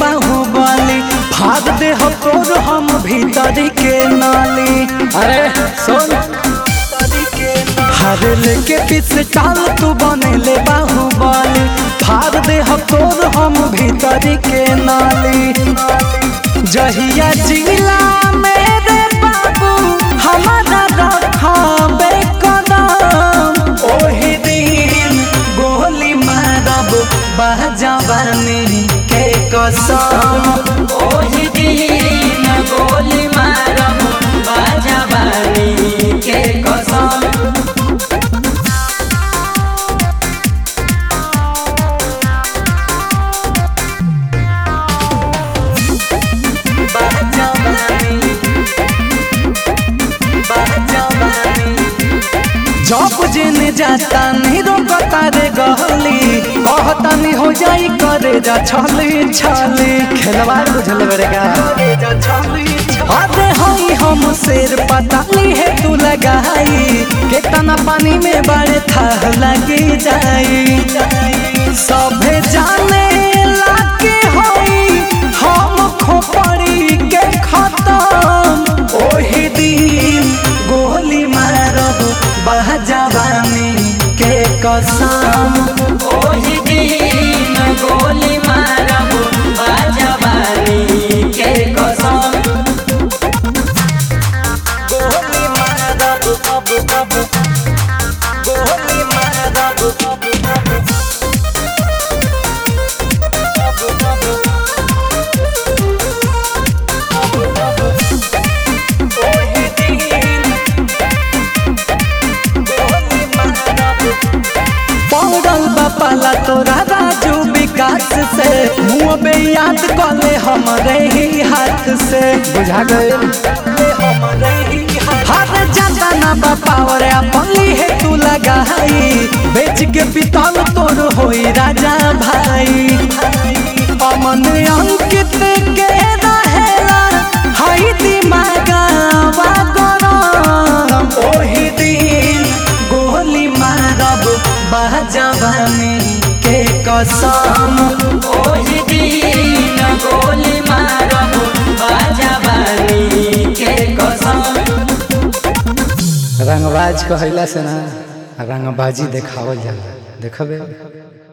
बाहुबली भाग दे हो तोर हम भीतर के नाली। अरे सुन हर लेके पीछे चाल तू बनेले बाहुबली भाग दे हो तोर हम भीतर के नाली। जहिया जिला मेरे बाबू हमारा रखाबे कदम ओही दिन गोली मारब बाजवानी के कसम। ओही दिन गोली मारब बाजवानी के कसम। जब जेने जाता नहीं रोकता रे गहली कहता नहीं हो जाई करे जा छली छली खेलवार बुझल बरेगा। अरे हई हम शेर पताली है तू लगाई केतना पानी में बड़े था लगी जाई। सभे जाने लागे हई हम खोपड़ी के खत्म ओही दिन गोली मारब बाजवानी के कसम। ओही दिन गोली मारब बाजवानी के कसम। गोली मारब अब गोली मारब पाला तोरा राजू विकास से मुँह बे याद कले हमरे ही हाथ से बुझा गए। हाथ जाता ना बापावर अपनी है तू लगाई बेच के पितल तोर होई राजा भाई। अमन अंकित के रहेला हई दिमागवा गरम ओही दिन गोली मारब बाजवानी के कसम। ओही दिन गोली मारब बाजवानी के कसम। रंगबाज कहला से ना रंगबाजी देखावल जाला देखबे।